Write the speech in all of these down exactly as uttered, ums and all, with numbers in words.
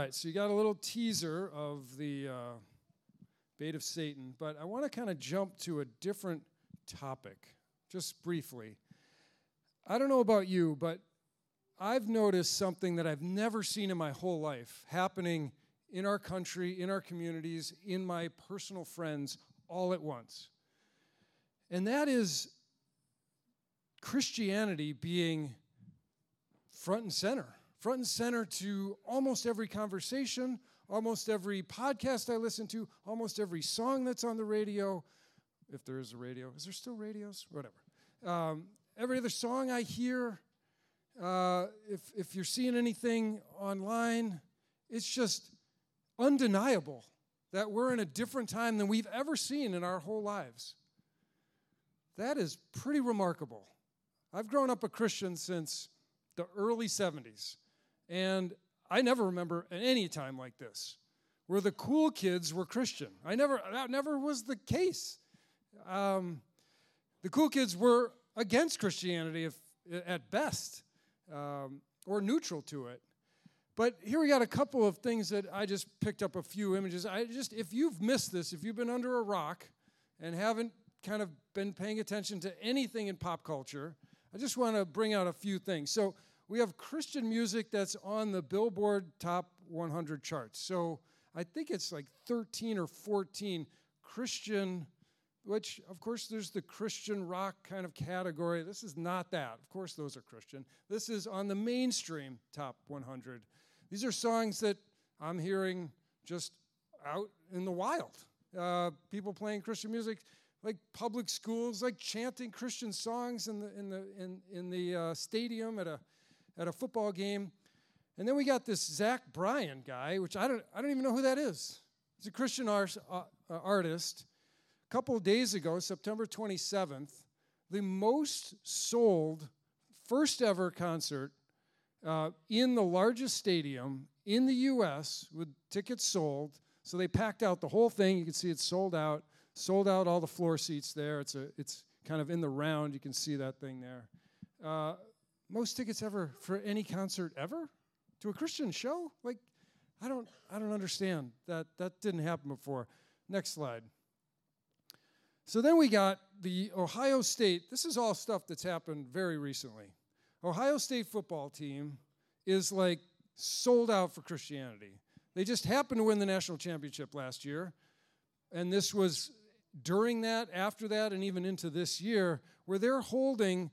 All right, so you got a little teaser of the uh, bait of Satan, but I want to kind of jump to a different topic, just briefly. I don't know about you, but I've noticed something that I've never seen in my whole life happening in our country, in our communities, in my personal friends, all at once. And that is Christianity being front and center. Front and center to almost every conversation, almost every podcast I listen to, almost every song that's on the radio, if there is a radio. Is there still radios? Whatever. Um, every other song I hear, uh, if, if you're seeing anything online, it's just undeniable that we're in a different time than we've ever seen in our whole lives. That is pretty remarkable. I've grown up a Christian since the early seventies. And I never remember any time like this, where the cool kids were Christian. I never, that never was the case. Um, the cool kids were against Christianity, if at best, um, or neutral to it. But here we got a couple of things that I just picked up a few images. I just, if you've missed this, if you've been under a rock and haven't kind of been paying attention to anything in pop culture, I just want to bring out a few things. So we have Christian music that's on the Billboard Top one hundred charts. So I think it's like thirteen or fourteen Christian, which, of course, there's the Christian rock kind of category. This is not that. Of course, those are Christian. This is on the mainstream Top one hundred. These are songs that I'm hearing just out in the wild. Uh, people playing Christian music, like public schools, like chanting Christian songs in the in the in in the uh, stadium at a at a football game. And then we got this Zach Bryan guy, which I don't I don't even know who that is. He's a Christian art, uh, uh, artist. A couple of days ago, September twenty-seventh, the most sold first ever concert uh, in the largest stadium in the U S with tickets sold. So they packed out the whole thing. You can see it's sold out. Sold out all the floor seats there. It's a it's kind of in the round. You can see that thing there. Uh, Most tickets ever for any concert ever to a Christian show? Like, I don't, I don't understand that. That didn't happen before. Next slide. So then we got the Ohio State. This is all stuff that's happened very recently. Ohio State football team is like sold out for Christianity. They just happened to win the national championship last year, and this was during that, after that, and even into this year, where they're holding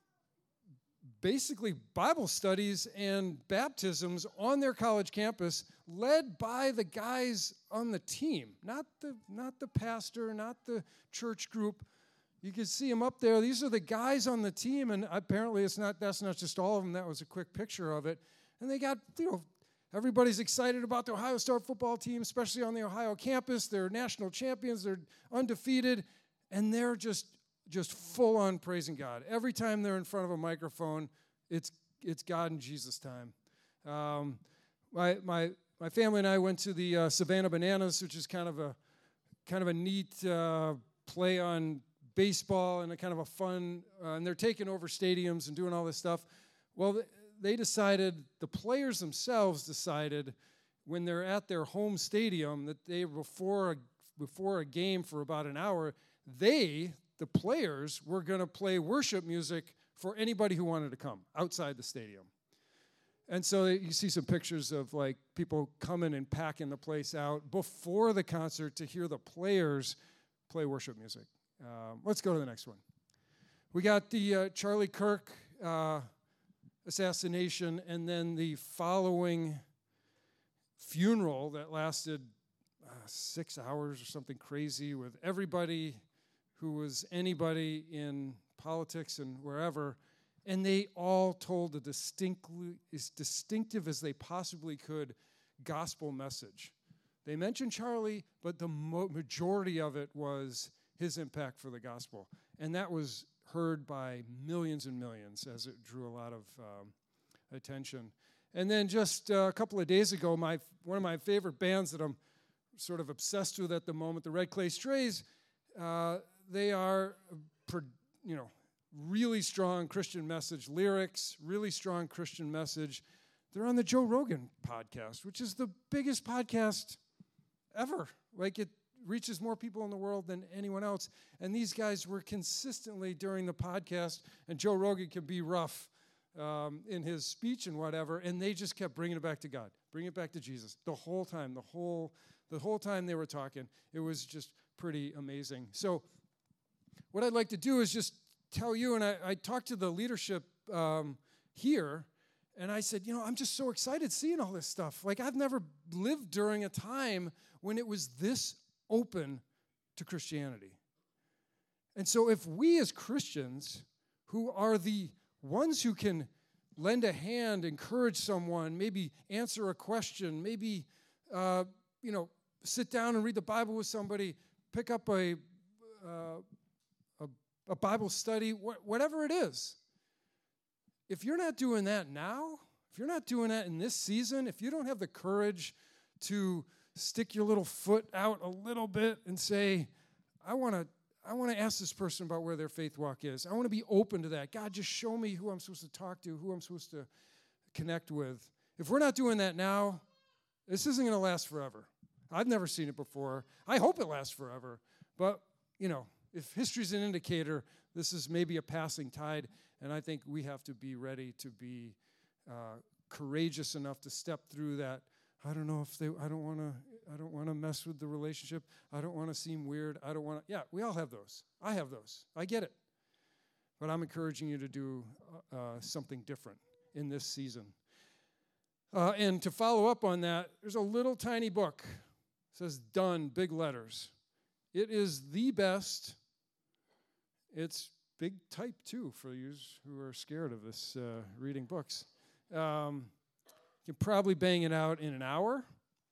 basically Bible studies and baptisms on their college campus, led by the guys on the team, not the not the pastor, not the church group. You can see them up there. These are the guys on the team, and apparently it's not. That's not just all of them. That was a quick picture of it. And they got, you know, everybody's excited about the Ohio State football team, especially on the Ohio campus. They're national champions. They're undefeated, and they're just. Just full on praising God. Every time they're in front of a microphone, it's it's God and Jesus time. Um, my my my family and I went to the uh, Savannah Bananas, which is kind of a kind of a neat uh, play on baseball and a kind of a fun. Uh, and they're taking over stadiums and doing all this stuff. Well, they decided, the players themselves decided, when they're at their home stadium, that they before a, before a game for about an hour, they the players were going to play worship music for anybody who wanted to come outside the stadium. And so you see some pictures of like people coming and packing the place out before the concert to hear the players play worship music. Um, let's go to the next one. We got the uh, Charlie Kirk uh, assassination, and then the following funeral that lasted uh, six hours or something crazy, with everybody who was anybody in politics and wherever, and they all told a distinctly, as distinctive as they possibly could, gospel message. They mentioned Charlie, but the mo- majority of it was his impact for the gospel. And that was heard by millions and millions, as it drew a lot of um, attention. And then just uh, a couple of days ago, my one of my favorite bands that I'm sort of obsessed with at the moment, the Red Clay Strays, uh, they are, you know, really strong Christian message lyrics, really strong Christian message. They're on the Joe Rogan podcast, which is the biggest podcast ever. Like, it reaches more people in the world than anyone else. And these guys were consistently during the podcast, and Joe Rogan can be rough um, in his speech and whatever, and they just kept bringing it back to God, bringing it back to Jesus the whole time, the whole, the whole time they were talking. It was just pretty amazing. So what I'd like to do is just tell you, and I, I talked to the leadership um, here, and I said, you know, I'm just so excited seeing all this stuff. Like, I've never lived during a time when it was this open to Christianity. And so if we as Christians, who are the ones who can lend a hand, encourage someone, maybe answer a question, maybe, uh, you know, sit down and read the Bible with somebody, pick up a, uh, a, a Bible study, wh- whatever it is, if you're not doing that now, if you're not doing that in this season, if you don't have the courage to stick your little foot out a little bit and say, I want to I want to ask this person about where their faith walk is. I want to be open to that. God, just show me who I'm supposed to talk to, who I'm supposed to connect with. If we're not doing that now, this isn't going to last forever. I've never seen it before. I hope it lasts forever. But, you know, if history's an indicator, this is maybe a passing tide. And I think we have to be ready to be uh, courageous enough to step through that. I don't know if they, I don't want to, I don't want to mess with the relationship. I don't want to seem weird. I don't want to, yeah, we all have those. I have those. I get it. But I'm encouraging you to do uh, something different in this season. Uh, and to follow up on that, there's a little tiny book. It says done, big letters. It is the best. It's big type, too, for you who are scared of this uh, reading books. Um, you can probably bang it out in an hour.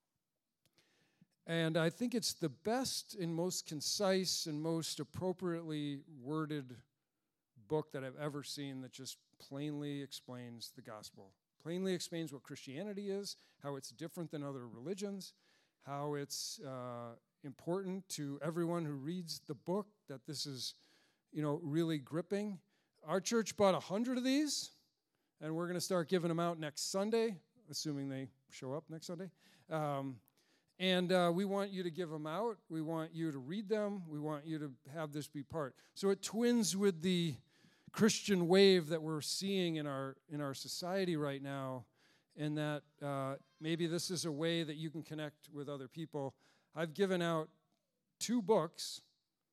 And I think it's the best and most concise and most appropriately worded book that I've ever seen that just plainly explains the gospel. Plainly explains what Christianity is, how it's different than other religions, how it's uh, important to everyone who reads the book, that this is, you know, really gripping. Our church bought a hundred of these, and we're going to start giving them out next Sunday, assuming they show up next Sunday. Um, and uh, we want you to give them out. We want you to read them. We want you to have this be part. So it twins with the Christian wave that we're seeing in our in our society right now, and that uh, maybe this is a way that you can connect with other people. I've given out two books.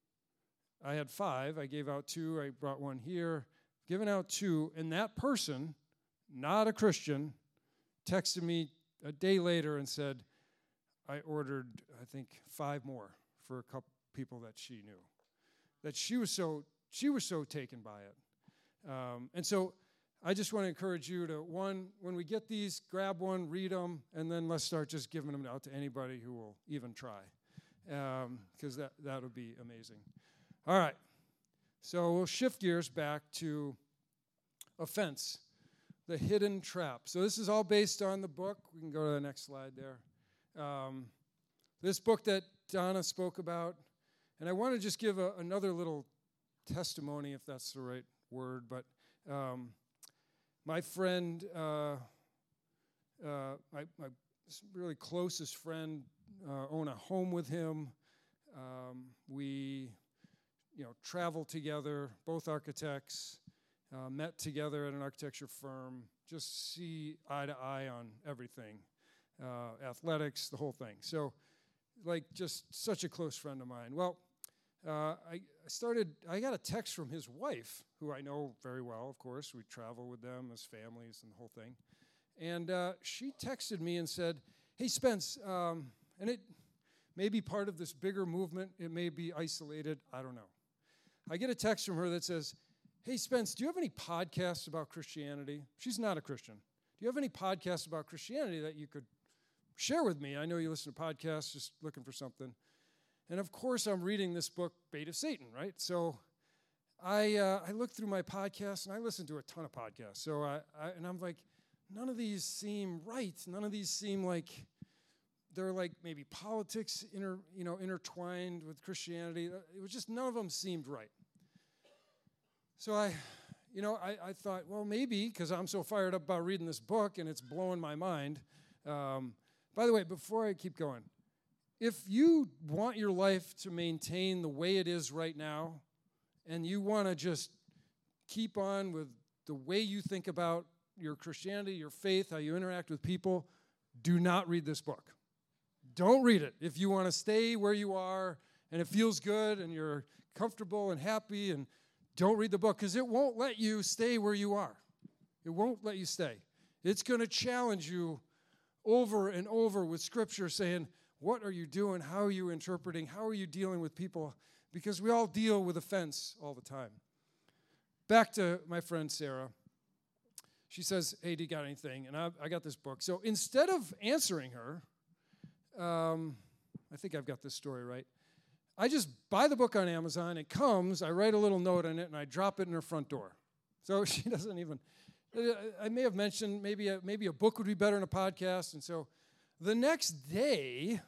I had five. I gave out two. I brought one here. Given out two, and that person, not a Christian, texted me a day later and said, I ordered, I think, five more for a couple people that she knew. That she was so she was so taken by it. Um, and so I just want to encourage you to, one, when we get these, grab one, read them, and then let's start just giving them out to anybody who will even try, because um, that, that would be amazing. All right, so we'll shift gears back to offense, the hidden trap. So this is all based on the book. We can go to the next slide there. Um, this book that Donna spoke about, and I want to just give a, another little testimony, if that's the right word, but um, my friend, uh, uh, my, my really closest friend, uh, own a home with him. Um, we, you know, traveled together, both architects, uh, met together at an architecture firm, just see eye to eye on everything, uh, athletics, the whole thing. So, like, just such a close friend of mine. Well, Uh, I started, I got a text from his wife, who I know very well, of course. We travel with them as families and the whole thing. And uh, she texted me and said, hey, Spence, um, and it may be part of this bigger movement. It may be isolated. I don't know. I get a text from her that says, hey, Spence, do you have any podcasts about Christianity? She's not a Christian. Do you have any podcasts about Christianity that you could share with me? I know you listen to podcasts, just looking for something. And of course, I'm reading this book, Bait of Satan, right? So I uh, I looked through my podcasts, and I listen to a ton of podcasts. So I, I and I'm like, none of these seem right. None of these seem like they're like maybe politics inter, you know, intertwined with Christianity. It was just none of them seemed right. So I, you know, I, I thought, well, maybe, because I'm so fired up about reading this book and it's blowing my mind. Um, by the way, before I keep going, if you want your life to maintain the way it is right now, and you want to just keep on with the way you think about your Christianity, your faith, how you interact with people, do not read this book. Don't read it. If you want to stay where you are and it feels good and you're comfortable and happy, and don't read the book, because it won't let you stay where you are. It won't let you stay. It's going to challenge you over and over with Scripture saying, what are you doing? How are you interpreting? How are you dealing with people? Because we all deal with offense all the time. Back to my friend Sarah. She says, hey, do you got anything? And I, I got this book. So instead of answering her, um, I think I've got this story right. I just buy the book on Amazon. It comes, I write a little note on it, and I drop it in her front door. So she doesn't even, I may have mentioned maybe a, maybe a book would be better than a podcast. And so the next day,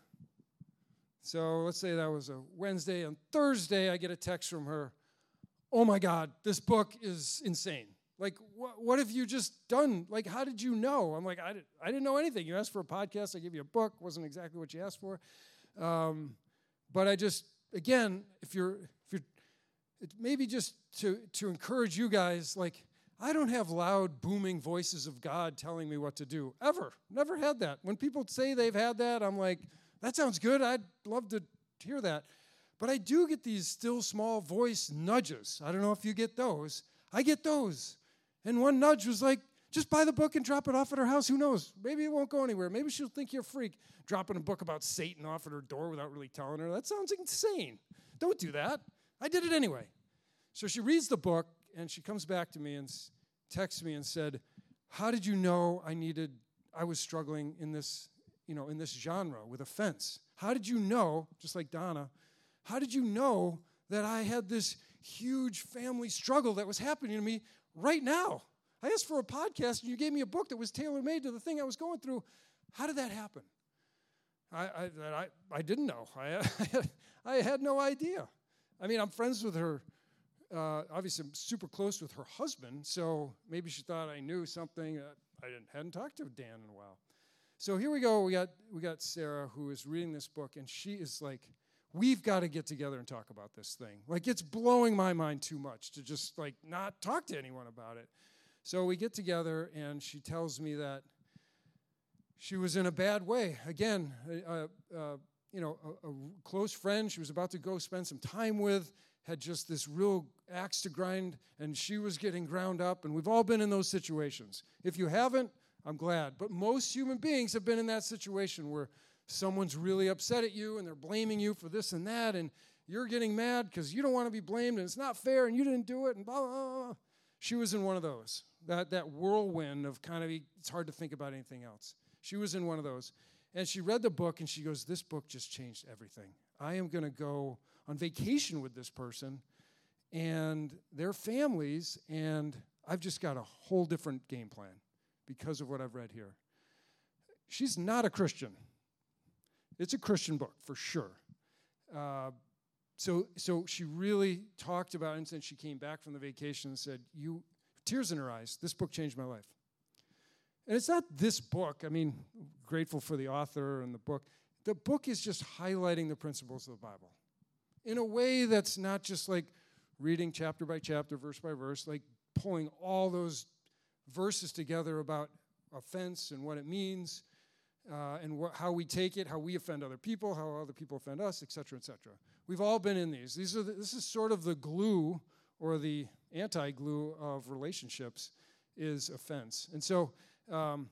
so let's say that was a Wednesday, and Thursday I get a text from her, oh my God, this book is insane. Like, wh- what have you just done? Like, how did you know? I'm like, I, did, I didn't know anything. You asked for a podcast, I gave you a book, wasn't exactly what you asked for. Um, but I just, again, if you're, if you're, it maybe just to, to encourage you guys, like, I don't have loud, booming voices of God telling me what to do, ever. Never had that. When people say they've had that, I'm like, that sounds good. I'd love to hear that. But I do get these still small voice nudges. I don't know if you get those. I get those. And one nudge was like, just buy the book and drop it off at her house. Who knows? Maybe it won't go anywhere. Maybe she'll think you're a freak dropping a book about Satan off at her door without really telling her. That sounds insane. Don't do that. I did it anyway. So she reads the book, and she comes back to me and texts me and said, how did you know I needed, I was struggling in this, you know, in this genre with offense? How did you know, just like Donna, how did you know that I had this huge family struggle that was happening to me right now? I asked for a podcast, and you gave me a book that was tailor-made to the thing I was going through. How did that happen? I I I, I didn't know. I, I, had, I had no idea. I mean, I'm friends with her. Uh, obviously, I'm super close with her husband, so maybe she thought I knew something. Uh, I didn't, hadn't talked to Dan in a while. So here we go. We got we got Sarah, who is reading this book, and she is like, we've got to get together and talk about this thing. Like, it's blowing my mind too much to just, like, not talk to anyone about it. So we get together, and she tells me that she was in a bad way. Again, uh, uh, you know, a, a close friend she was about to go spend some time with had just this real axe to grind, and she was getting ground up, and we've all been in those situations. If you haven't, I'm glad. But most human beings have been in that situation where someone's really upset at you, and they're blaming you for this and that, and you're getting mad because you don't want to be blamed, and it's not fair, and you didn't do it, and blah, blah, blah. She was in one of those, that, that whirlwind of kind of, it's hard to think about anything else. She was in one of those. And she read the book, and she goes, this book just changed everything. I am going to go on vacation with this person and their families, and I've just got a whole different game plan because of what I've read here. She's not a Christian. It's a Christian book, for sure. Uh, so so she really talked about it, and then she came back from the vacation and said, "You, tears in her eyes, this book changed my life." And it's not this book. I mean, grateful for the author and the book. The book is just highlighting the principles of the Bible in a way that's not just like reading chapter by chapter, verse by verse, like pulling all those verses together about offense and what it means, uh, and wh- how we take it, how we offend other people, how other people offend us, et cetera, et cetera. We've all been in these. These are the, this is sort of the glue or the anti-glue of relationships is offense. And so um,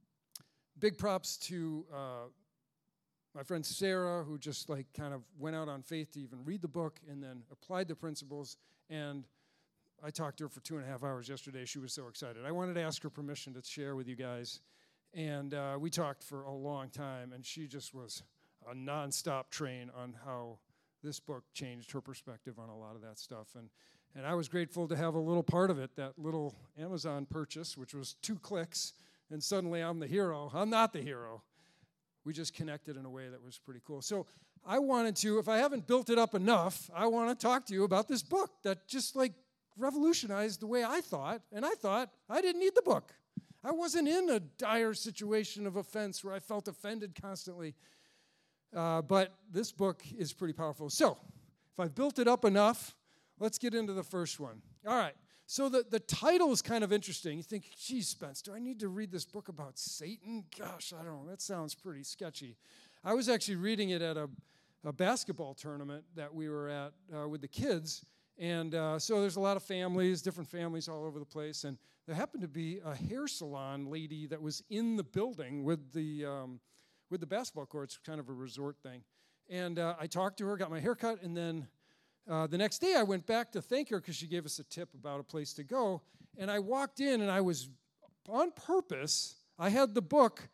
big props to uh, my friend Sarah, who just like kind of went out on faith to even read the book and then applied the principles. And I talked to her for two and a half hours yesterday. She was so excited. I wanted to ask her permission to share with you guys. And uh, we talked for a long time, and she just was a nonstop train on how this book changed her perspective on a lot of that stuff. And and I was grateful to have a little part of it, that little Amazon purchase, which was two clicks, and suddenly I'm the hero. I'm not the hero. We just connected in a way that was pretty cool. So I wanted to, if I haven't built it up enough, I want to talk to you about this book that just like revolutionized the way I thought, and I thought I didn't need the book. I wasn't in a dire situation of offense where I felt offended constantly. Uh, but this book is pretty powerful. So, if I've built it up enough, let's get into the first one. All right. So the, the title is kind of interesting. You think, geez, Spence, do I need to read this book about Satan? Gosh, I don't know. That sounds pretty sketchy. I was actually reading it at a, a basketball tournament that we were at uh, with the kids. And uh, so there's a lot of families, different families all over the place. And there happened to be a hair salon lady that was in the building with the um, with the basketball courts, kind of a resort thing. And uh, I talked to her, got my hair cut, and then uh, the next day I went back to thank her because she gave us a tip about a place to go. And I walked in, and I was, on purpose, I had the book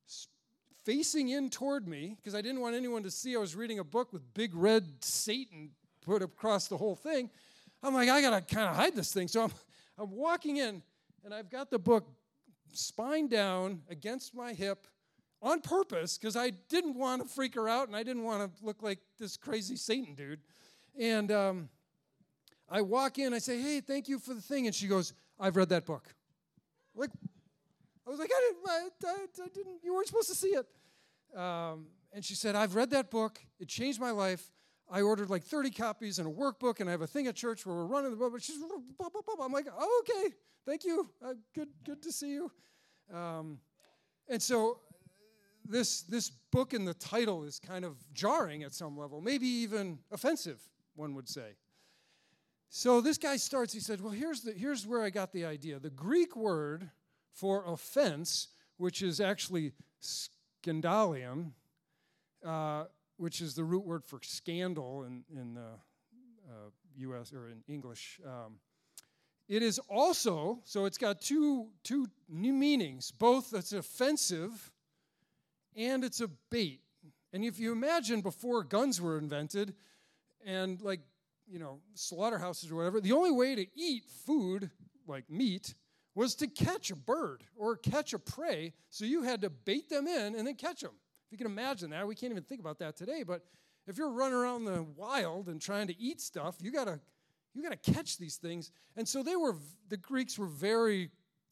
facing in toward me because I didn't want anyone to see I was reading a book with big red Satan put across the whole thing. I'm like, I got to kind of hide this thing. So I'm, I'm walking in, and I've got the book spine down against my hip, on purpose, because I didn't want to freak her out, and I didn't want to look like this crazy Satan dude. And um, I walk in, I say, hey, thank you for the thing. And she goes, I've read that book. Like, I was like, I didn't, I, I, I didn't you weren't supposed to see it. Um, and she said, I've read that book. It changed my life. I ordered like thirty copies and a workbook, and I have a thing at church where we're running the book. She's, blah, blah, blah. I'm like, oh, okay, thank you. Uh, good, good to see you. Um, and so This this book and the title is kind of jarring at some level, maybe even offensive, one would say. So this guy starts, he said, well, here's the here's where I got the idea. The Greek word for offense, which is actually scandalium, uh, which is the root word for scandal in, in the uh, U S or in English. Um, it is also, so it's got two, two new meanings. Both it's offensive and it's a bait. And if you imagine before guns were invented and like, you know, slaughterhouses or whatever, the only way to eat food, like meat, was to catch a bird or catch a prey. So you had to bait them in and then catch them. If you can imagine that, we can't even think about that today. But if you're running around the wild and trying to eat stuff, you gotta you gotta catch these things. And so they were the Greeks were very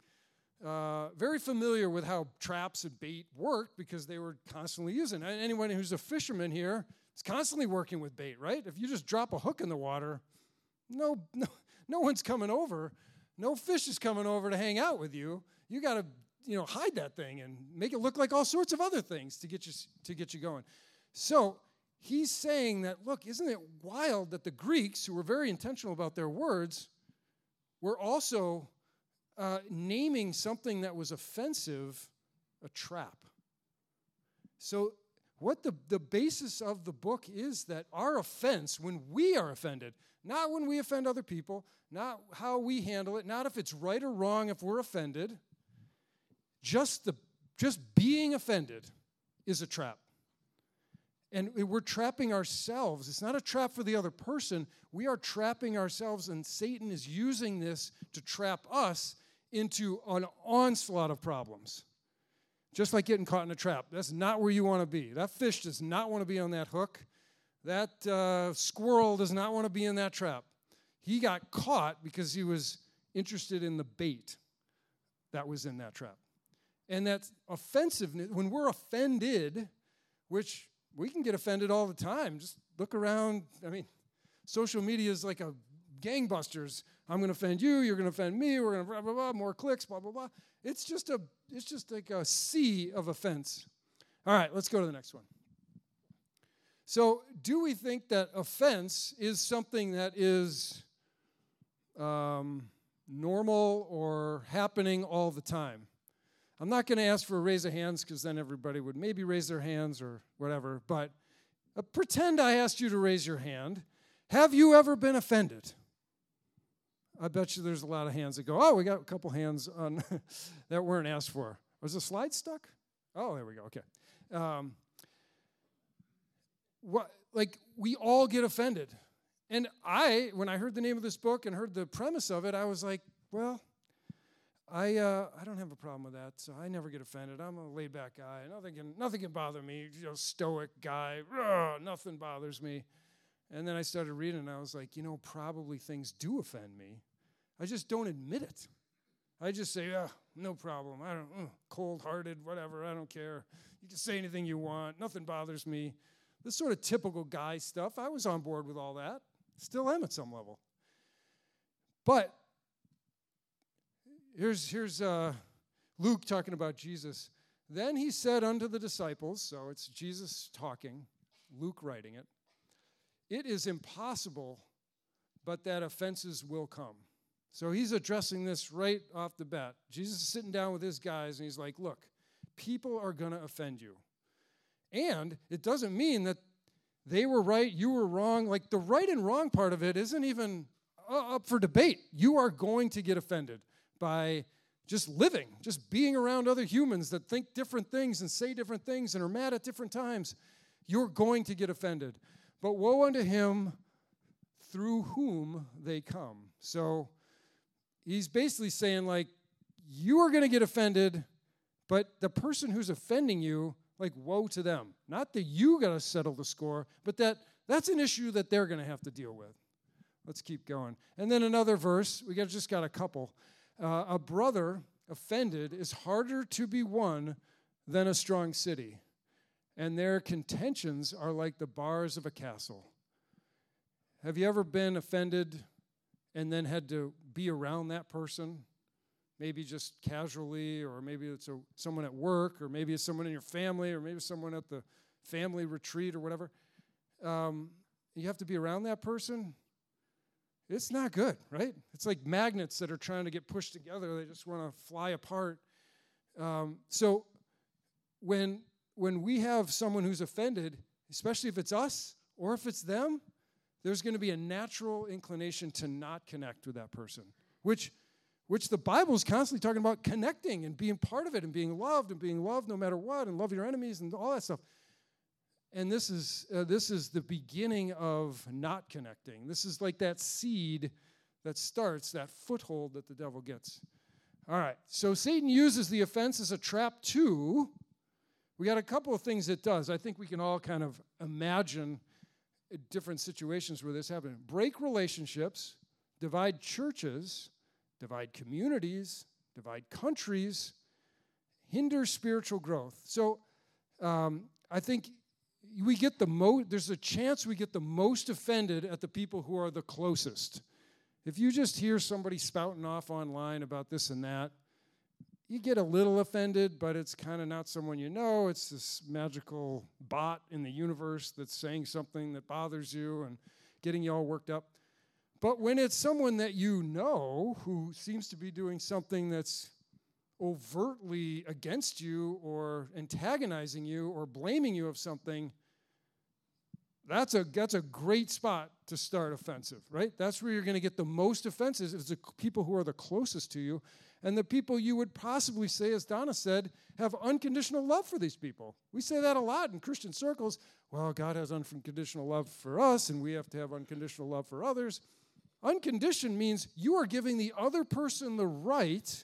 Uh, very familiar with how traps and bait worked because they were constantly using it. Anyone who's a fisherman here is constantly working with bait, right? If you just drop a hook in the water, no, no, no one's coming over. No fish is coming over to hang out with you. You got to, you know, hide that thing and make it look like all sorts of other things to get you to get you going. So he's saying that, look, isn't it wild that the Greeks, who were very intentional about their words, were also Uh, naming something that was offensive a trap. So what the, the basis of the book is that our offense, when we are offended, not when we offend other people, not how we handle it, not if it's right or wrong if we're offended, just the just being offended is a trap. And we're trapping ourselves. It's not a trap for the other person. We are trapping ourselves, and Satan is using this to trap us into an onslaught of problems. Just like getting caught in a trap. That's not where you want to be. That fish does not want to be on that hook. That uh, squirrel does not want to be in that trap. He got caught because he was interested in the bait that was in that trap. And that offensiveness, when we're offended, which we can get offended all the time. Just look around. I mean, social media is like a gangbusters. I'm going to offend you. You're going to offend me. We're going to blah, blah, blah, more clicks, blah, blah, blah. It's just a, it's just like a sea of offense. All right, let's go to the next one. So do we think that offense is something that is um, normal or happening all the time? I'm not going to ask for a raise of hands because then everybody would maybe raise their hands or whatever, but uh, pretend I asked you to raise your hand. Have you ever been offended? I bet you there's a lot of hands that go, oh, we got a couple hands on that weren't asked for. Was the slide stuck? Oh, there we go, okay. Um, what, like, we all get offended. And I, when I heard the name of this book and heard the premise of it, I was like, well, I uh, I don't have a problem with that, so I never get offended. I'm a laid-back guy. Nothing can nothing can bother me. You know, stoic guy. Ugh, nothing bothers me. And then I started reading, and I was like, you know, probably things do offend me. I just don't admit it. I just say, ah, no problem. I don't, uh, cold-hearted, whatever, I don't care. You can say anything you want. Nothing bothers me. This sort of typical guy stuff, I was on board with all that. Still am at some level. But here's, here's uh, Luke talking about Jesus. Then he said unto the disciples, so it's Jesus talking, Luke writing it, it is impossible, but that offenses will come. So he's addressing this right off the bat. Jesus is sitting down with his guys, and he's like, look, people are going to offend you. And it doesn't mean that they were right, you were wrong. Like, the right and wrong part of it isn't even uh, up for debate. You are going to get offended by just living, just being around other humans that think different things and say different things and are mad at different times. You're going to get offended. But woe unto him through whom they come. So he's basically saying, like, you are going to get offended, but the person who's offending you, like, woe to them. Not that you got to settle the score, but that that's an issue that they're going to have to deal with. Let's keep going. And then another verse. We got just got a couple. Uh, a brother offended is harder to be won than a strong city, and their contentions are like the bars of a castle. Have you ever been offended and then had to be around that person? Maybe just casually, or maybe it's a, someone at work, or maybe it's someone in your family, or maybe someone at the family retreat or whatever. Um, you have to be around that person. It's not good, right? It's like magnets that are trying to get pushed together. They just want to fly apart. Um, so when, when we have someone who's offended, especially if it's us or if it's them, there's going to be a natural inclination to not connect with that person, which, which the Bible is constantly talking about connecting and being part of it and being loved and being loved no matter what and love your enemies and all that stuff. And this is uh, this is the beginning of not connecting. This is like that seed that starts, that foothold that the devil gets. All right, so Satan uses the offense as a trap too. We got a couple of things it does. I think we can all kind of imagine different situations where this happens. Break relationships, divide churches, divide communities, divide countries, hinder spiritual growth. So um, I think we get the most, there's a chance we get the most offended at the people who are the closest. If you just hear somebody spouting off online about this and that, you get a little offended, but it's kind of not someone you know. It's this magical bot in the universe that's saying something that bothers you and getting you all worked up. But when it's someone that you know who seems to be doing something that's overtly against you or antagonizing you or blaming you of something, that's a that's a great spot to start offensive, right? That's where you're going to get the most offenses, is the people who are the closest to you, and the people you would possibly say, as Donna said, have unconditional love for these people. We say that a lot in Christian circles. Well, God has unconditional love for us, and we have to have unconditional love for others. Unconditioned means you are giving the other person the right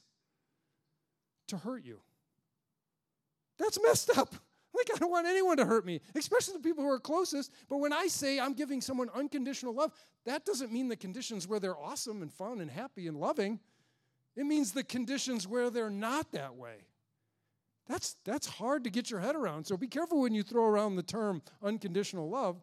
to hurt you. That's messed up. Like, I don't want anyone to hurt me, especially the people who are closest. But when I say I'm giving someone unconditional love, that doesn't mean the conditions where they're awesome and fun and happy and loving. It means the conditions where they're not that way. That's, that's hard to get your head around. So be careful when you throw around the term unconditional love,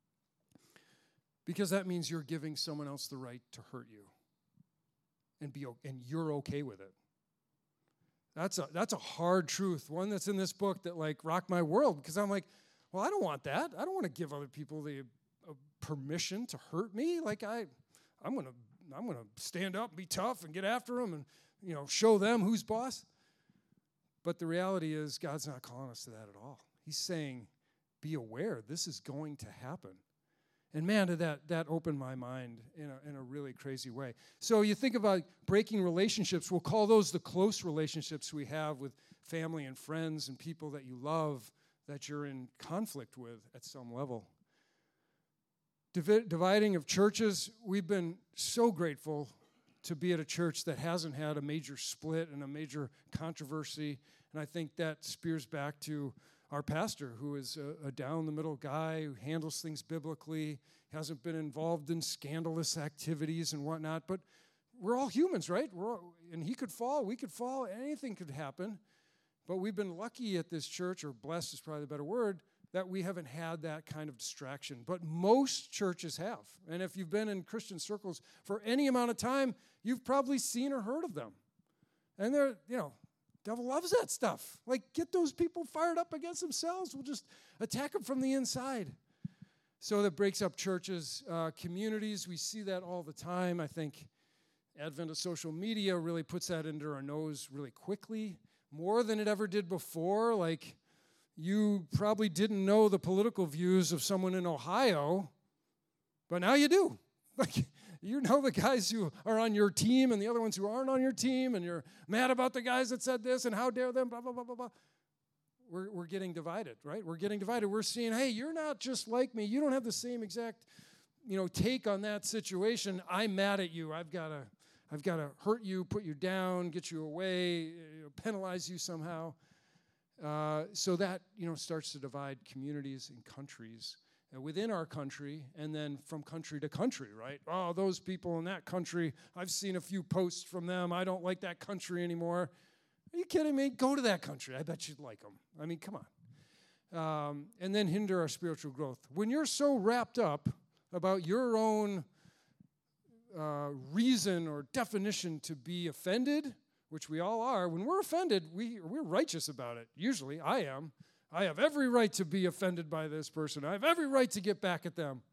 because that means you're giving someone else the right to hurt you, and be and you're okay with it. That's a that's a hard truth, one that's in this book that like rocked my world, because I'm like, well, I don't want that. I don't want to give other people the uh, permission to hurt me. Like I, I'm gonna I'm gonna stand up and be tough and get after them and, you know, show them who's boss. But the reality is, God's not calling us to that at all. He's saying, be aware, this is going to happen. And man, did that that opened my mind in a, in a really crazy way. So you think about breaking relationships. We'll call those the close relationships we have with family and friends and people that you love, that you're in conflict with at some level. Divi- dividing of churches, we've been so grateful to be at a church that hasn't had a major split and a major controversy. And I think that spears back to our pastor, who is a, a down-the-middle guy who handles things biblically, hasn't been involved in scandalous activities and whatnot, but we're all humans, right? We're all, and he could fall, we could fall, anything could happen. But we've been lucky at this church, or blessed is probably the better word, that we haven't had that kind of distraction. But most churches have. And if you've been in Christian circles for any amount of time, you've probably seen or heard of them. And they're, you know, devil loves that stuff. Like, get those people fired up against themselves. We'll just attack them from the inside. So that breaks up churches, uh, communities. We see that all the time. I think advent of social media really puts that under our nose really quickly, more than it ever did before. Like, you probably didn't know the political views of someone in Ohio, but now you do. Like, you know the guys who are on your team and the other ones who aren't on your team, and you're mad about the guys that said this and how dare them, blah, blah, blah, blah, blah. We're, we're getting divided, right? We're getting divided. We're seeing, hey, you're not just like me. You don't have the same exact, you know, take on that situation. I'm mad at you. I've got to I've got to hurt you, put you down, get you away, you know, penalize you somehow. Uh, so that, you know, starts to divide communities and countries uh, within our country, and then from country to country, right? Oh, those people in that country, I've seen a few posts from them. I don't like that country anymore. Are you kidding me? Go to that country. I bet you'd like them. I mean, come on. Um, and then hinder our spiritual growth. When you're so wrapped up about your own uh, reason or definition to be offended, which we all are, when we're offended, we, we're righteous about it. Usually, I am. I have every right to be offended by this person. I have every right to get back at them.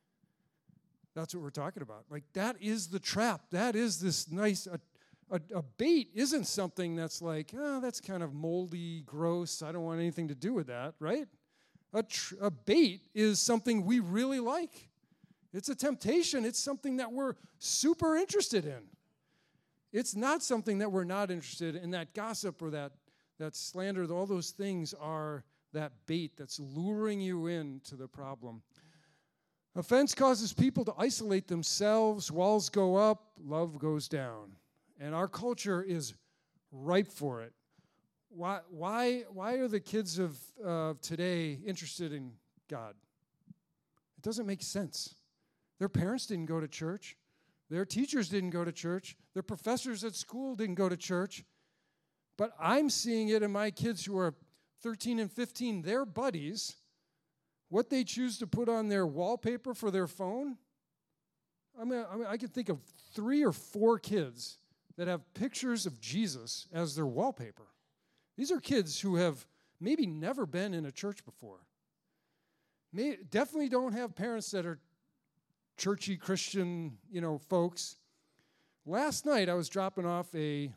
That's what we're talking about. Like, that is the trap. That is this nice... Uh, A, a bait isn't something that's like, oh, that's kind of moldy, gross, I don't want anything to do with that, right? A, tr- a bait is something we really like. It's a temptation. It's something that we're super interested in. It's not something that we're not interested in. That gossip or that, that slander, all those things are that bait that's luring you into the problem. Offense causes people to isolate themselves. Walls go up, love goes down. And our culture is ripe for it. Why, why, why are the kids of uh, today interested in God? It doesn't make sense. Their parents didn't go to church. Their teachers didn't go to church. Their professors at school didn't go to church. But I'm seeing it in my kids who are thirteen and fifteen, their buddies, what they choose to put on their wallpaper for their phone. I mean, I, mean, I can think of three or four kids that have pictures of Jesus as their wallpaper. These are kids who have maybe never been in a church before. May, definitely don't have parents that are churchy Christian, you know, folks. Last night I was dropping off a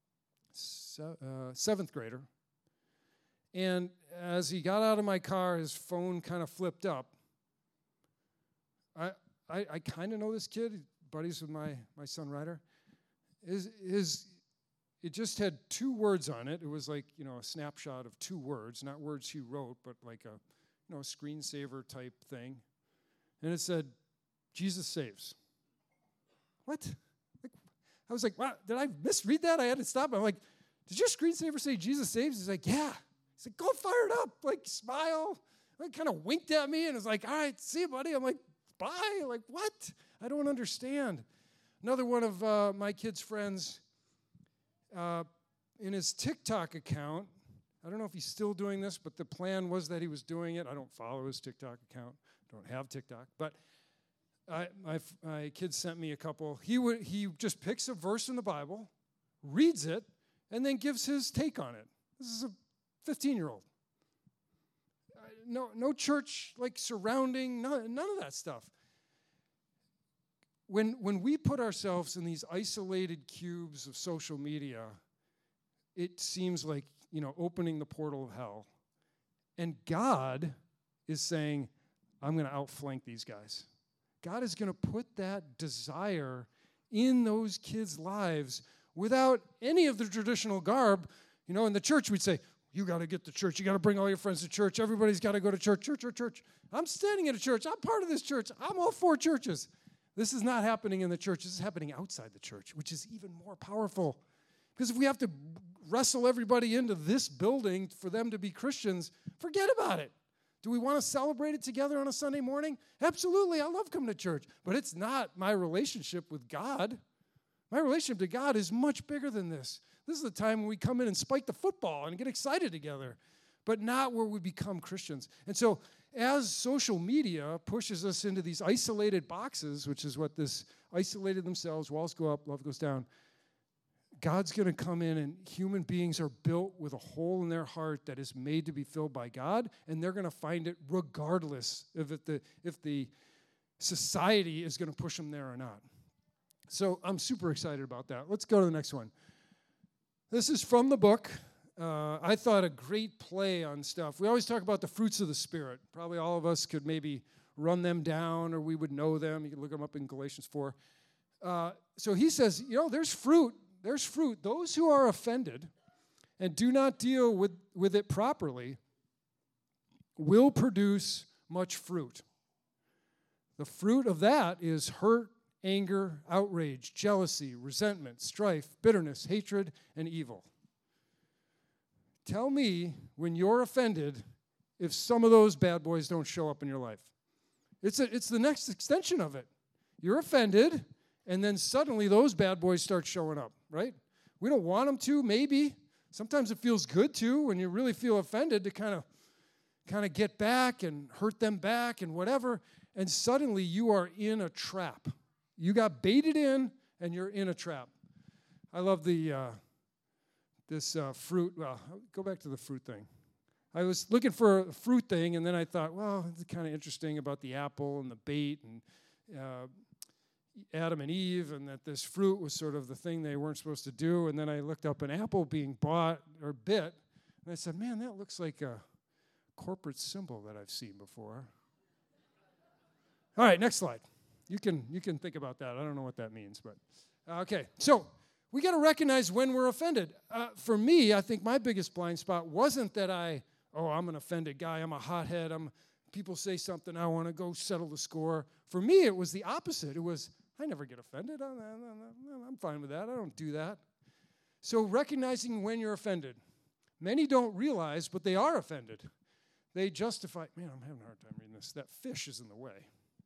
se- uh, seventh grader, and as he got out of my car, his phone kind of flipped up. I I, I kind of know this kid, buddies with my, my son Ryder. His, his, it just had two words on it. It was like, you know, a snapshot of two words, not words he wrote, but like a, you know, screensaver type thing. And it said, Jesus saves. What? Like, I was like, wow, did I misread that? I had to stop. I'm like, did your screensaver say Jesus saves? He's like, yeah. He's like, go fire it up. Like, smile. Like, kind of winked at me and was like, all right, see you, buddy. I'm like, bye. Like, what? I don't understand. Another one of uh, my kid's friends, uh, in his TikTok account, I don't know if he's still doing this, but the plan was that he was doing it. I don't follow his TikTok account. Don't have TikTok. But I, my, my kid sent me a couple. He would, he just picks a verse in the Bible, reads it, and then gives his take on it. This is a fifteen-year-old. Uh, no, no church, like, surrounding, none, none of that stuff. When when we put ourselves in these isolated cubes of social media, it seems like, you know, opening the portal of hell. And God is saying, I'm going to outflank these guys. God is going to put that desire in those kids' lives without any of the traditional garb. You know, in the church, we'd say, you got to get to church. You got to bring all your friends to church. Everybody's got to go to church, church, church, church. I'm standing in a church. I'm part of this church. I'm all for churches. This is not happening in the church. This is happening outside the church, which is even more powerful. Because if we have to wrestle everybody into this building for them to be Christians, forget about it. Do we want to celebrate it together on a Sunday morning? Absolutely. I love coming to church. But it's not my relationship with God. My relationship to God is much bigger than this. This is the time when we come in and spike the football and get excited together, but not where we become Christians. And so as social media pushes us into these isolated boxes, which is what this isolated themselves, walls go up, love goes down, God's going to come in, and human beings are built with a hole in their heart that is made to be filled by God, and they're going to find it regardless of if the, if the society is going to push them there or not. So I'm super excited about that. Let's go to the next one. This is from the book. Uh, I thought a great play on stuff. We always talk about the fruits of the Spirit. Probably all of us could maybe run them down, or we would know them. You can look them up in Galatians four. Uh, so he says, you know, there's fruit. There's fruit. Those who are offended and do not deal with, with it properly will produce much fruit. The fruit of that is hurt, anger, outrage, jealousy, resentment, strife, bitterness, hatred, and evil. Tell me when you're offended if some of those bad boys don't show up in your life. It's, a, it's the next extension of it. You're offended, and then suddenly those bad boys start showing up, right? We don't want them to, maybe. Sometimes it feels good to, when you really feel offended, to kind of kind of get back and hurt them back and whatever, and suddenly you are in a trap. You got baited in, and you're in a trap. I love the uh, this uh, fruit. Well, go back to the fruit thing. I was looking for a fruit thing, and then I thought, well, it's kind of interesting about the apple and the bait and uh, Adam and Eve, and that this fruit was sort of the thing they weren't supposed to do. And then I looked up an apple being bought or bit, and I said, man, that looks like a corporate symbol that I've seen before. All right, next slide. You can you can think about that. I don't know what that means, but uh, okay. So we got to recognize when we're offended. Uh, for me, I think my biggest blind spot wasn't that I, oh, I'm an offended guy. I'm a hothead. I'm people say something, I want to go settle the score. For me, it was the opposite. It was, I never get offended. I'm, I'm, I'm fine with that. I don't do that. So recognizing when you're offended. Many don't realize, but they are offended. They justify, man, I'm having a hard time reading this. That fish is in the way.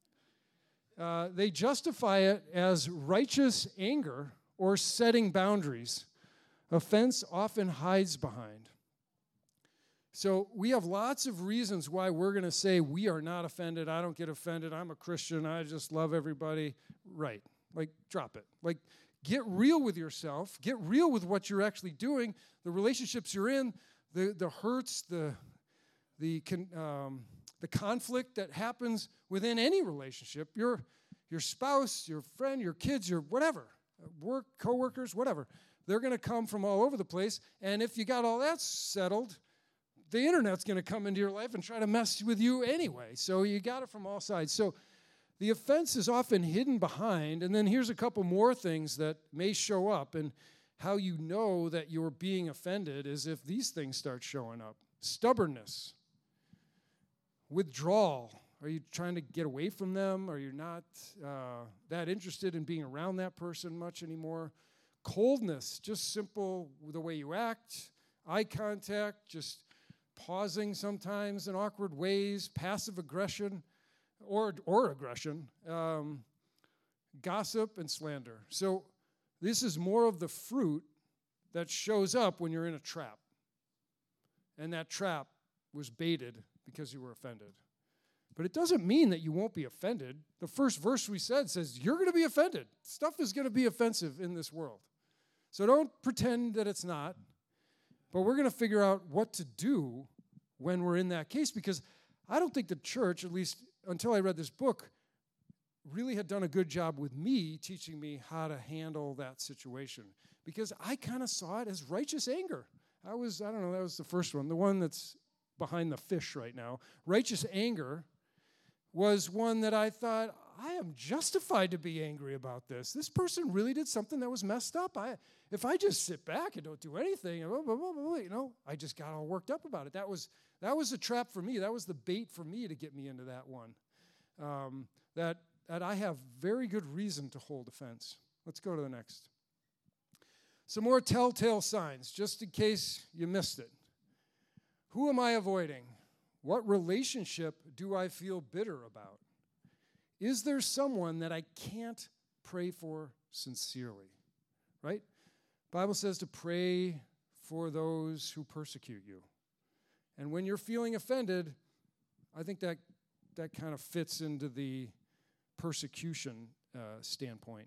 Uh, they justify it as righteous anger or setting boundaries. Offense often hides behind. So we have lots of reasons why we're going to say we are not offended. I don't get offended. I'm a Christian. I just love everybody. Right. Like, drop it. Like, get real with yourself. Get real with what you're actually doing, the relationships you're in, the, the hurts, the, the, con, um, the conflict that happens within any relationship. Your, your spouse, your friend, your kids, your whatever, work, coworkers, whatever. They're going to come from all over the place. And if you got all that settled, the internet's going to come into your life and try to mess with you anyway. So you got it from all sides. So the offense is often hidden behind. And then here's a couple more things that may show up. And how you know that you're being offended is if these things start showing up. Stubbornness. Withdrawal. Are you trying to get away from them? Are you not uh, that interested in being around that person much anymore? Coldness. Just simple the way you act. Eye contact. Just pausing sometimes in awkward ways, passive aggression or, or aggression, um, gossip and slander. So this is more of the fruit that shows up when you're in a trap. And that trap was baited because you were offended. But it doesn't mean that you won't be offended. The first verse we said says you're going to be offended. Stuff is going to be offensive in this world. So don't pretend that it's not. But we're going to figure out what to do when we're in that case, because I don't think the church, at least until I read this book, really had done a good job with me teaching me how to handle that situation, because I kind of saw it as righteous anger. I was, I don't know, that was the first one, the one that's behind the fish right now. Righteous anger was one that I thought, I am justified to be angry about this. This person really did something that was messed up. I, if I just sit back and don't do anything, blah, blah, blah, blah, you know, I just got all worked up about it. That was that was a trap for me. That was the bait for me to get me into that one. Um, that that I have very good reason to hold offense. Let's go to the next. Some more telltale signs, just in case you missed it. Who am I avoiding? What relationship do I feel bitter about? Is there someone that I can't pray for sincerely? right? Bible says to pray for those who persecute you. And when you're feeling offended, I think that that kind of fits into the persecution uh, standpoint.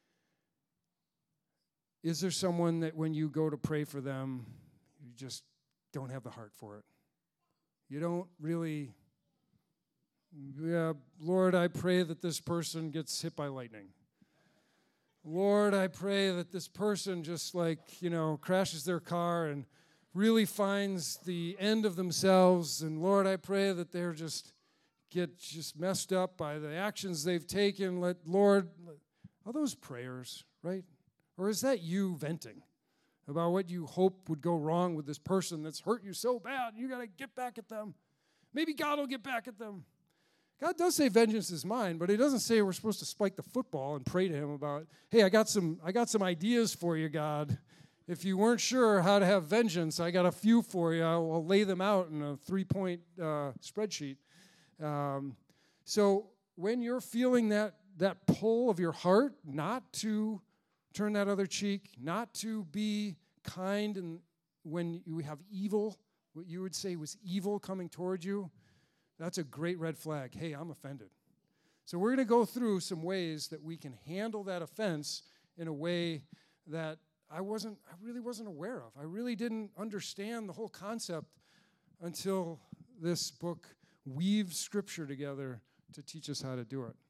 Is there someone that when you go to pray for them, you just don't have the heart for it? You don't really, yeah, Lord, I pray that this person gets hit by lightning. Lord, I pray that this person just like, you know, crashes their car and really finds the end of themselves. And Lord, I pray that they're just get just messed up by the actions they've taken. Let Lord, are those prayers, right? Or is that you venting about what you hope would go wrong with this person that's hurt you so bad? You got to get back at them. Maybe God will get back at them. God does say vengeance is mine, but he doesn't say we're supposed to spike the football and pray to him about, hey, I got some I got some ideas for you, God. If you weren't sure how to have vengeance, I got a few for you. I'll, I'll lay them out in a three-point uh, spreadsheet. Um, so when you're feeling that that pull of your heart not to turn that other cheek, not to be kind, and when you have evil, what you would say was evil coming toward you, that's a great red flag. Hey, I'm offended. So we're going to go through some ways that we can handle that offense in a way that I wasn't, I really wasn't aware of. I really didn't understand the whole concept until this book weaves Scripture together to teach us how to do it.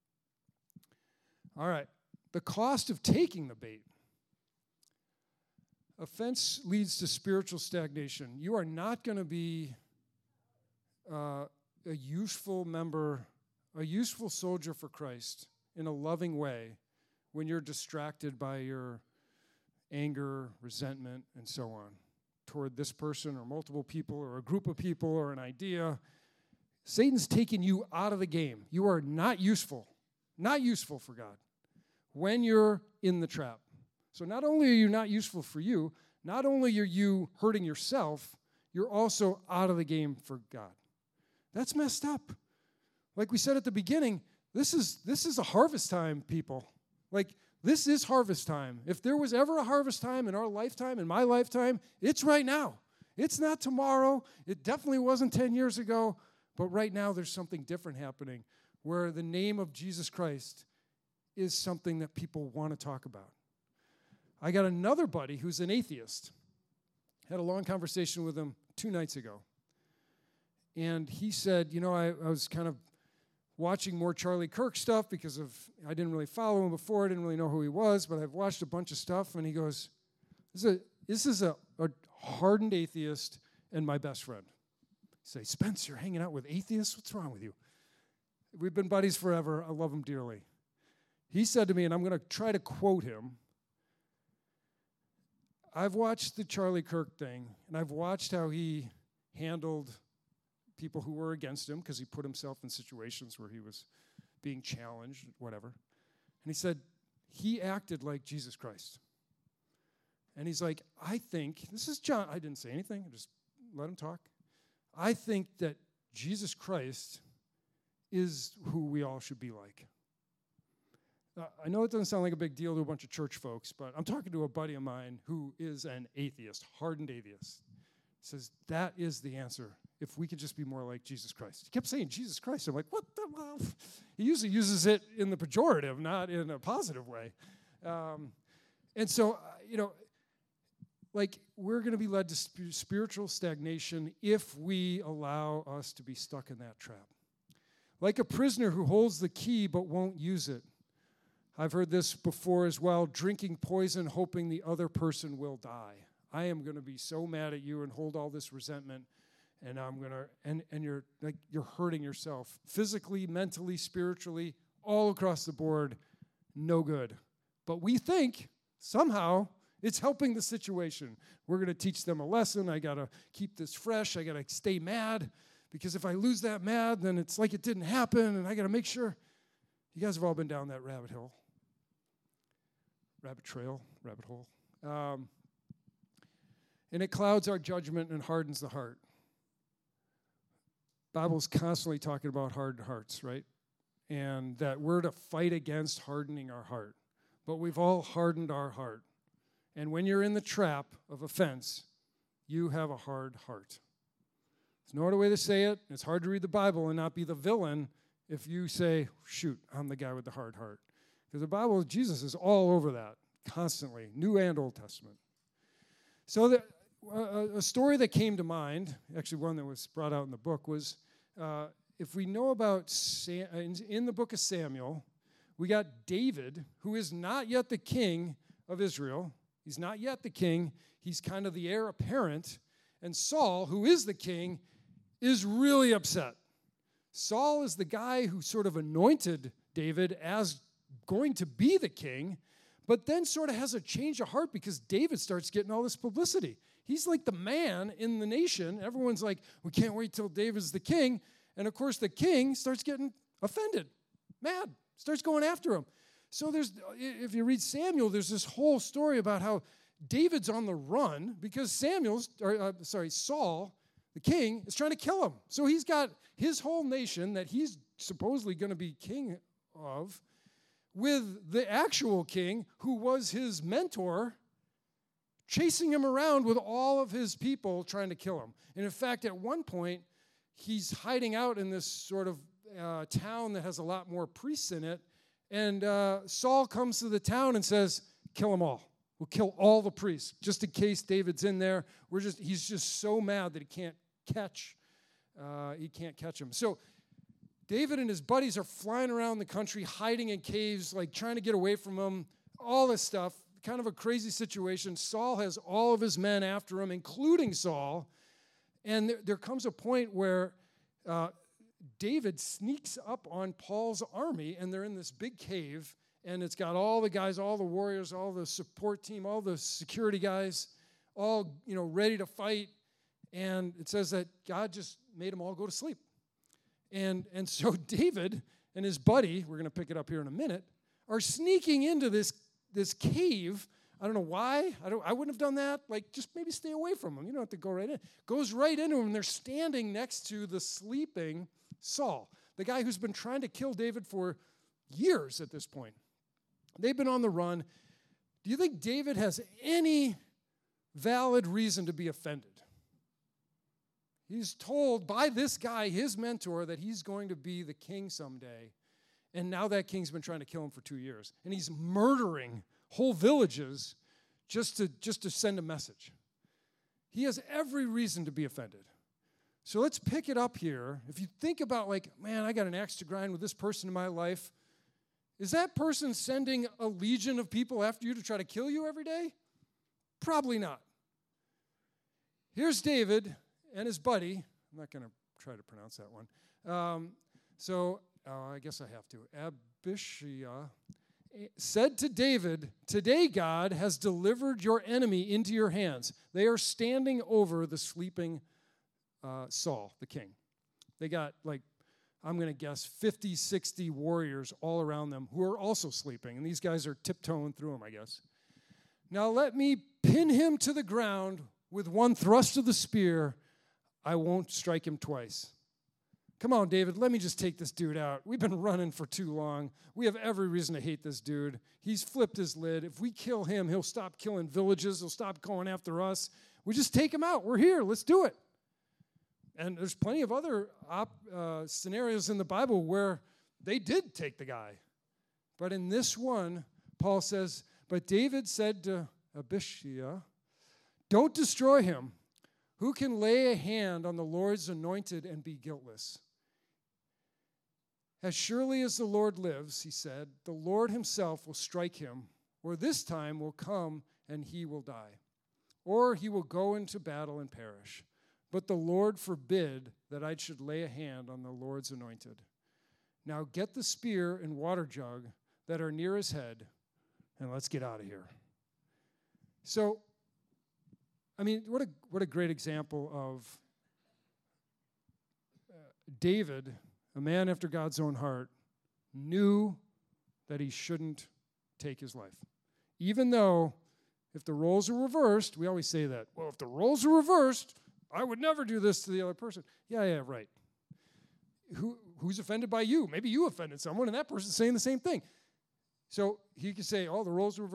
All right. The cost of taking the bait. Offense leads to spiritual stagnation. You are not going to be uh, a useful member, a useful soldier for Christ in a loving way when you're distracted by your anger, resentment, and so on toward this person or multiple people or a group of people or an idea. Satan's taking you out of the game. You are not useful, not useful for God when you're in the trap. So not only are you not useful for you, not only are you hurting yourself, you're also out of the game for God. That's messed up. Like we said at the beginning, this is this is a harvest time, people. Like, this is harvest time. If there was ever a harvest time in our lifetime, in my lifetime, it's right now. It's not tomorrow. It definitely wasn't ten years ago. But right now, there's something different happening where the name of Jesus Christ is something that people want to talk about. I got another buddy who's an atheist. Had a long conversation with him two nights ago. And he said, you know, I, I was kind of watching more Charlie Kirk stuff because of, I didn't really follow him before. I didn't really know who he was, but I've watched a bunch of stuff. And he goes, this is a, this is a, a hardened atheist and my best friend. I say, Spence, you're hanging out with atheists? What's wrong with you? We've been buddies forever. I love him dearly. He said to me, and I'm going to try to quote him, I've watched the Charlie Kirk thing, and I've watched how he handled people who were against him because he put himself in situations where he was being challenged, whatever. And he said, he acted like Jesus Christ. And he's like, I think, this is John, I didn't say anything, I just let him talk. I think that Jesus Christ is who we all should be like. Uh, I know it doesn't sound like a big deal to a bunch of church folks, but I'm talking to a buddy of mine who is an atheist, hardened atheist. He says, that is the answer, if we could just be more like Jesus Christ. He kept saying Jesus Christ. I'm like, what the? Well? He usually uses it in the pejorative, not in a positive way. Um, and so, uh, you know, like, we're going to be led to sp- spiritual stagnation if we allow us to be stuck in that trap. Like a prisoner who holds the key but won't use it. I've heard this before as well, drinking poison hoping the other person will die. I am going to be so mad at you and hold all this resentment, and I'm going to, and, and you're like, you're hurting yourself physically, mentally, spiritually, all across the board, no good. But we think somehow it's helping the situation. We're going to teach them a lesson. I got to keep this fresh. I got to stay mad, because if I lose that mad, then it's like it didn't happen, and I got to make sure. You guys have all been down that rabbit hole. Rabbit trail, rabbit hole. Um, and it clouds our judgment and hardens the heart. Bible's constantly talking about hardened hearts, right? And that we're to fight against hardening our heart. But we've all hardened our heart. And when you're in the trap of offense, you have a hard heart. There's no other way to say it. It's hard to read the Bible and not be the villain if you say, shoot, I'm the guy with the hard heart. Because the Bible, Jesus is all over that constantly, New and Old Testament. So the, uh, a story that came to mind, actually one that was brought out in the book, was uh, if we know about, Sam, in, in the book of Samuel, we got David, who is not yet the king of Israel. He's not yet the king. He's kind of the heir apparent. And Saul, who is the king, is really upset. Saul is the guy who sort of anointed David as going to be the king, but then sort of has a change of heart because David starts getting all this publicity. He's like the man in the nation. Everyone's like, we can't wait till David's the king. And of course, the king starts getting offended, mad, starts going after him. So there's, if you read Samuel, there's this whole story about how David's on the run because Samuel's, or, uh, sorry, Saul, the king, is trying to kill him. So he's got his whole nation that he's supposedly going to be king of with the actual king, who was his mentor, chasing him around with all of his people trying to kill him. And in fact, at one point, he's hiding out in this sort of uh, town that has a lot more priests in it. And uh, Saul comes to the town and says, kill them all. We'll kill all the priests, just in case David's in there. We're just he's just so mad that he can't catch. Uh, he can't catch him. So David and his buddies are flying around the country, hiding in caves, like trying to get away from him. All this stuff, kind of a crazy situation. Saul has all of his men after him, including Saul. And there, there comes a point where uh, David sneaks up on Paul's army, and they're in this big cave. And it's got all the guys, all the warriors, all the support team, all the security guys, all, you know, ready to fight. And it says that God just made them all go to sleep. And, and so David and his buddy, we're going to pick it up here in a minute, are sneaking into this, this cave. I don't know why. I, don't, I wouldn't have done that. Like, just maybe stay away from them. You don't have to go right in. Goes right into him, and they're standing next to the sleeping Saul, the guy who's been trying to kill David for years at this point. They've been on the run. Do you think David has any valid reason to be offended? He's told by this guy, his mentor, that he's going to be the king someday. And now that king's been trying to kill him for two years. And he's murdering whole villages just to, just to send a message. He has every reason to be offended. So let's pick it up here. If you think about, like, man, I got an axe to grind with this person in my life. Is that person sending a legion of people after you to try to kill you every day? Probably not. Here's David and his buddy. I'm not going to try to pronounce that one. Um, so uh, I guess I have to. Abishai said to David, "Today God has delivered your enemy into your hands. They are standing over the sleeping uh, Saul, the king." They got, like, I'm going to guess fifty, sixty warriors all around them who are also sleeping. And these guys are tiptoeing through them, I guess. "Now let me pin him to the ground with one thrust of the spear. I won't strike him twice." Come on, David, let me just take this dude out. We've been running for too long. We have every reason to hate this dude. He's flipped his lid. If we kill him, he'll stop killing villages. He'll stop going after us. We just take him out. We're here. Let's do it. And there's plenty of other op, uh, scenarios in the Bible where they did take the guy. But in this one, Paul says, "But David said to Abishai, 'Don't destroy him. Who can lay a hand on the Lord's anointed and be guiltless? As surely as the Lord lives,' he said, 'the Lord himself will strike him, or this time will come and he will die. Or he will go into battle and perish. But the Lord forbid that I should lay a hand on the Lord's anointed. Now get the spear and water jug that are near his head, and let's get out of here.'" So, I mean, what a what a great example of uh, David, a man after God's own heart, knew that he shouldn't take his life. Even though if the roles are reversed, we always say that, well, if the roles are reversed, I would never do this to the other person. Yeah, yeah, right. Who Who's offended by you? Maybe you offended someone, and that person's saying the same thing. So he could say, oh, the roles are reversed.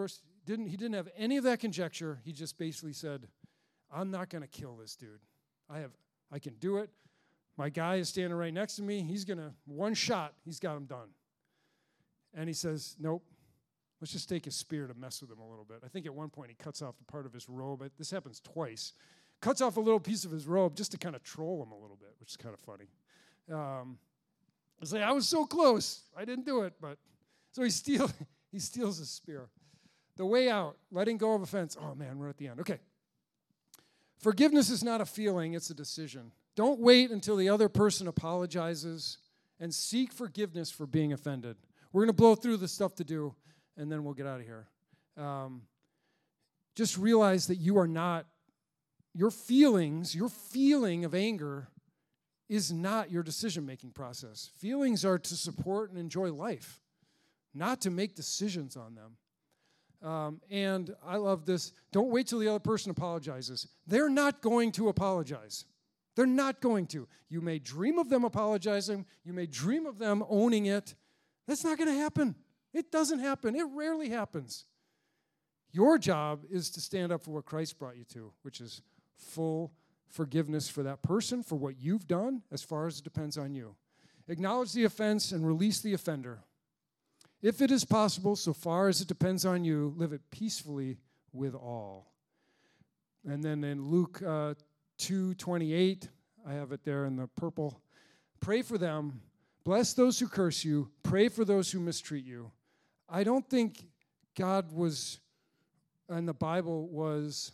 didn't, he didn't have any of that conjecture. He just basically said, I'm not going to kill this dude. I have, I can do it. My guy is standing right next to me. He's going to, one shot, he's got him done. And he says, nope, let's just take his spear to mess with him a little bit. I think at one point he cuts off a part of his robe. This happens twice. Cuts off a little piece of his robe just to kind of troll him a little bit, which is kind of funny. Um, I was like, I was so close. I didn't do it, but so he steals he steals his spear. The way out, letting go of offense. Oh man, we're at the end. Okay. Forgiveness is not a feeling, it's a decision. Don't wait until the other person apologizes and seek forgiveness for being offended. We're going to blow through the stuff to do, and then we'll get out of here. Um, just realize that you are not, your feelings, your feeling of anger is not your decision-making process. Feelings are to support and enjoy life, not to make decisions on them. Um, and I love this. Don't wait till the other person apologizes. They're not going to apologize. They're not going to. You may dream of them apologizing. You may dream of them owning it. That's not going to happen. It doesn't happen. It rarely happens. Your job is to stand up for what Christ brought you to, which is full forgiveness for that person, for what you've done, as far as it depends on you. Acknowledge the offense and release the offender. If it is possible, so far as it depends on you, live it peacefully with all. And then in Luke uh, two twenty-eight, I have it there in the purple, pray for them, bless those who curse you, pray for those who mistreat you. I don't think God was, and the Bible was,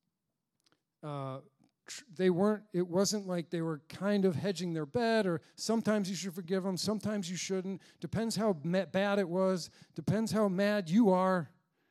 uh, tr- they weren't, it wasn't like they were kind of hedging their bet, or sometimes you should forgive them, sometimes you shouldn't. Depends how ma- bad it was, depends how mad you are.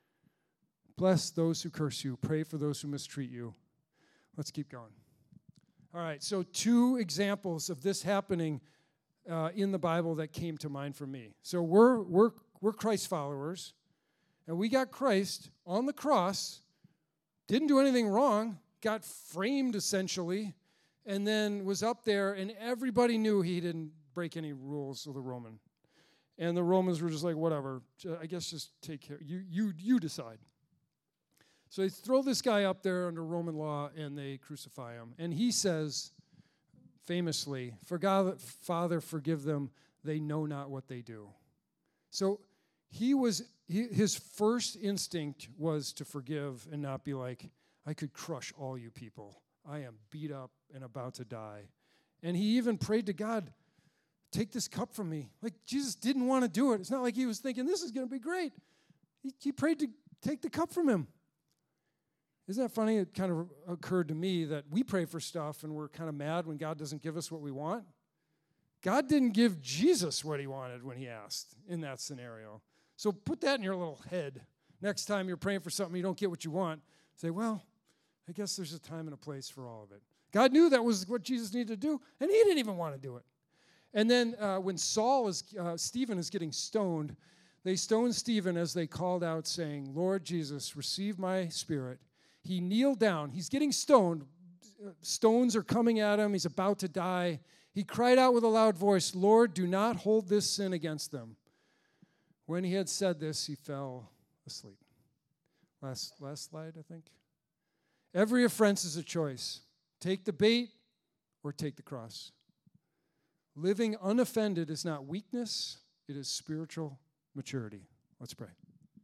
Bless those who curse you, pray for those who mistreat you. Let's keep going. All right, so two examples of this happening uh, in the Bible that came to mind for me. So we're we're we're Christ followers, and we got Christ on the cross, didn't do anything wrong, got framed essentially, and then was up there, and everybody knew he didn't break any rules of the Roman. And the Romans were just like, whatever, I guess just take care. You you you decide. So they throw this guy up there under Roman law, and they crucify him. And he says, famously, "For God, Father, forgive them, they know not what they do." So he was, he, his first instinct was to forgive and not be like, I could crush all you people. I am beat up and about to die. And he even prayed to God, take this cup from me. Like, Jesus didn't want to do it. It's not like he was thinking, this is going to be great. He, he prayed to take the cup from him. Isn't that funny? It kind of occurred to me that we pray for stuff and we're kind of mad when God doesn't give us what we want. God didn't give Jesus what he wanted when he asked in that scenario. So put that in your little head. Next time you're praying for something you don't get what you want, say, well, I guess there's a time and a place for all of it. God knew that was what Jesus needed to do, and he didn't even want to do it. And then uh, when Saul is, uh, Stephen is getting stoned, they stoned Stephen as they called out saying, Lord Jesus, receive my spirit. He kneeled down. He's getting stoned. Stones are coming at him. He's about to die. He cried out with a loud voice, Lord, do not hold this sin against them. When he had said this, he fell asleep. Last, last slide, I think. Every offense is a choice. Take the bait or take the cross. Living unoffended is not weakness, it is spiritual maturity. Let's pray.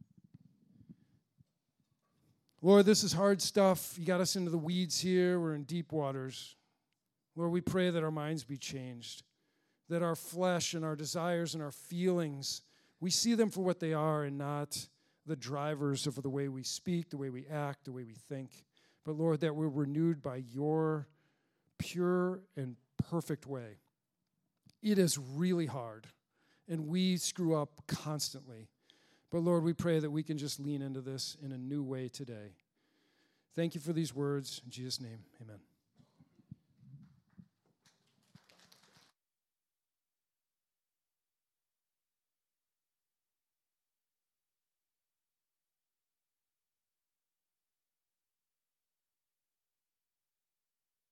Lord, this is hard stuff. You got us into the weeds here. We're in deep waters. Lord, we pray that our minds be changed, that our flesh and our desires and our feelings, we see them for what they are and not the drivers of the way we speak, the way we act, the way we think. But Lord, that we're renewed by your pure and perfect way. It is really hard, and we screw up constantly. But Lord, we pray that we can just lean into this in a new way today. Thank you for these words. In Jesus' name, amen.